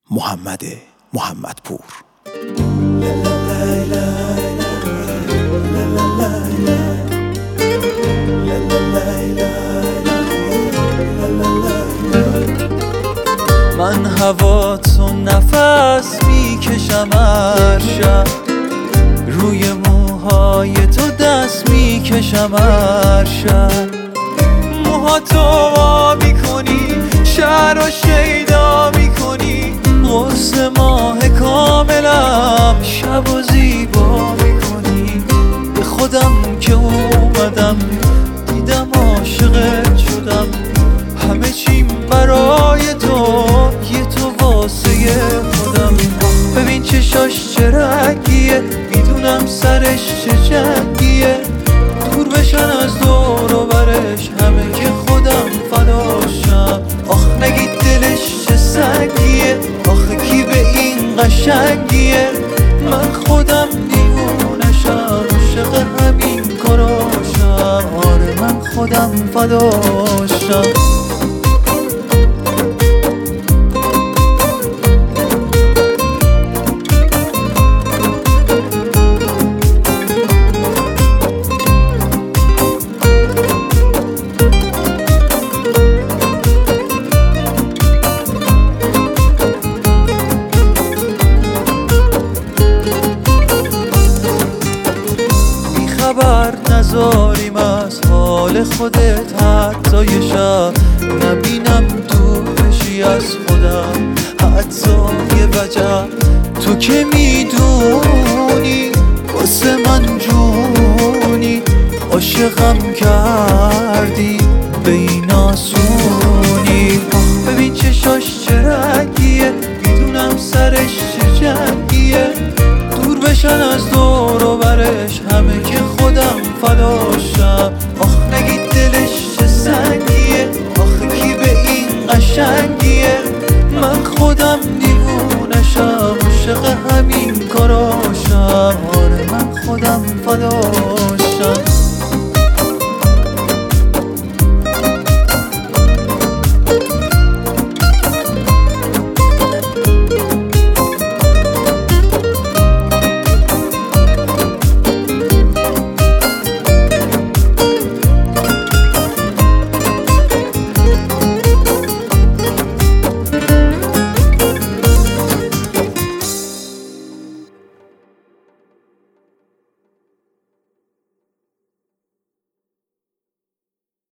محمدپور. من هوا تو نفس میکشم هر شب، روی موهای تو دست میکشم هر شب. موهاتو وا میکنی، شهر رو شیدا میکنی، قرص ماه کاملم شب و زیبا میکنی. به خودم که اومدم دیدم عاشقت شدم، همه چیم برای تو، یه تو واسه خودم. ببین چشاش چه رنگیه، میدونم سرش چه جنگیه، دور بشن از دور و برش همه که خودم فداشم. آخ نگید دلش چه سنگیه، آخه کی به این قشنگیه، من خودم دیوونشم، عاشق همین کاراشم. آره من خودم فداشم. خبر نذاریم از حال خودت حتی یه شب، نبینم دور بشی از خودم حتی یه وجب. تو که میدونی واسه من جونی، عاشقم کردی به این آسونی. ببین چشاش چه رنگیه، میدونم سرش چه جنگیه، دور بشن از دور و برش همه که خودم فداشم. آخ نگید دلش چه سنگیه، آخه کی به این قشنگیه، من خودم دیوونشم، عاشق همین کاراشم. آره من خودم فداشم.